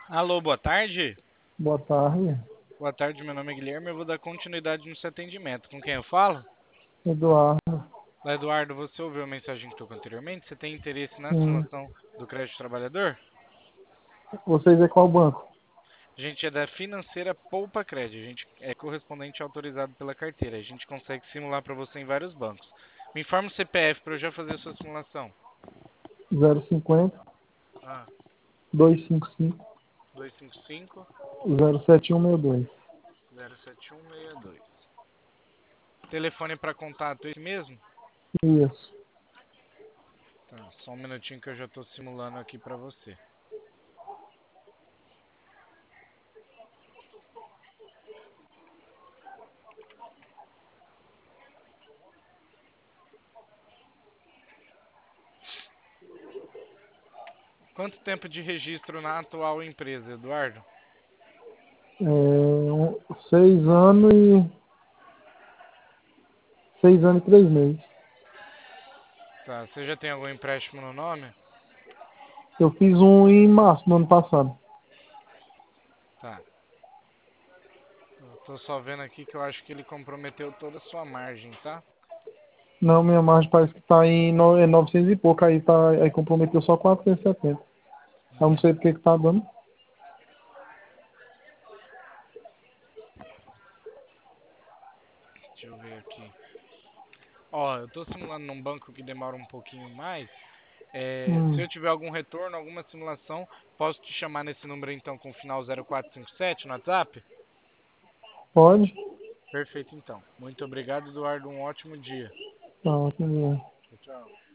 Alô, boa tarde. Boa tarde, Boa tarde, meu nome é Guilherme. Eu vou dar continuidade no seu atendimento. Com quem eu falo? Eduardo. Eduardo, você ouviu a mensagem que tocou anteriormente? Você tem interesse na Sim. simulação do crédito trabalhador? Vocês é qual banco? A gente é da financeira Poupa Crédito. A gente é correspondente autorizado pela carteira. A gente consegue simular para você em vários bancos. Me informa o CPF para eu já fazer a sua simulação. 050 Ah, 255 255 07162. 07162. Telefone para contato esse mesmo? Isso. Tá, só um minutinho que eu já estou simulando aqui para você. Quanto tempo de registro na atual empresa, Eduardo? 6 anos e 6 anos e 3 meses. Tá, você já tem algum empréstimo no nome? Eu fiz um em março do ano passado. Tá. Eu tô só vendo aqui que eu acho que ele comprometeu toda a sua margem, tá? Não, minha margem parece que tá em 900 e pouco, aí comprometeu só 470. Eu não É, sei porque que tá dando. deixa eu ver aqui. Ó, eu tô simulando num banco que demora um pouquinho mais. Se Hum, eu tiver algum retorno, alguma simulação, posso te chamar nesse número então com o final 0457 no WhatsApp? pode? Perfeito então. Muito obrigado, Eduardo. Um ótimo dia. Tá, que bom. Tchau, tchau.